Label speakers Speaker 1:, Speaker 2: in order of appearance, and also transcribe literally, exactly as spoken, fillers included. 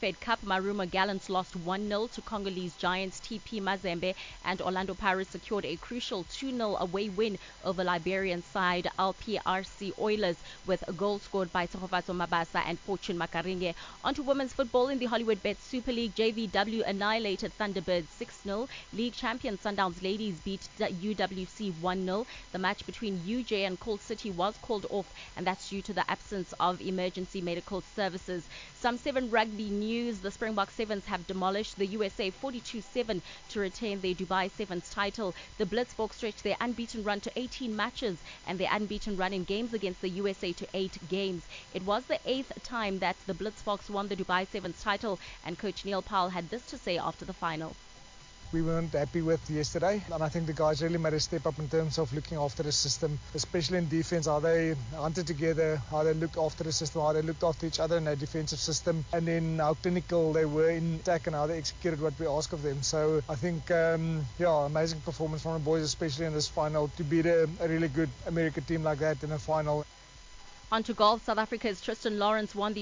Speaker 1: Fed Cup, Maruma Gallants lost one nil to Congolese giants T P Mazembe, and Orlando Pirates secured a crucial two nil away win over Liberian side L P R C Oilers, with a goal scored by Tsogofatso Mabasa and Fortune Makaringe. On to women's football in the Hollywood Bet Super League. J V W annihilated Thunderbirds six nil. League champion Sundowns Ladies beat U W C one nil. The match between U J and Coal City was called off, and that's due to the absence of emergency medical services. Some seven rugby news. The Springbok Sevens have demolished the U S A forty-two seven to retain their Dubai Sevens title. The Blitzboks stretched their unbeaten run to eighteen matches and their unbeaten run in games against the U S A to eight games. It was the eighth time that the Blitzboks won the Dubai Sevens title, and coach Neil Powell had this to say after the final.
Speaker 2: We weren't happy with yesterday, and I think the guys really made a step up in terms of looking after the system, especially in defense, how they hunted together, how they looked after the system, how they looked after each other in their defensive system, and then how clinical they were in attack and how they executed what we asked of them. So I think, um, yeah, amazing performance from the boys, especially in this final, to beat a, a really good American team like that in a final.
Speaker 1: On to golf. South Africa's Tristan Lawrence won the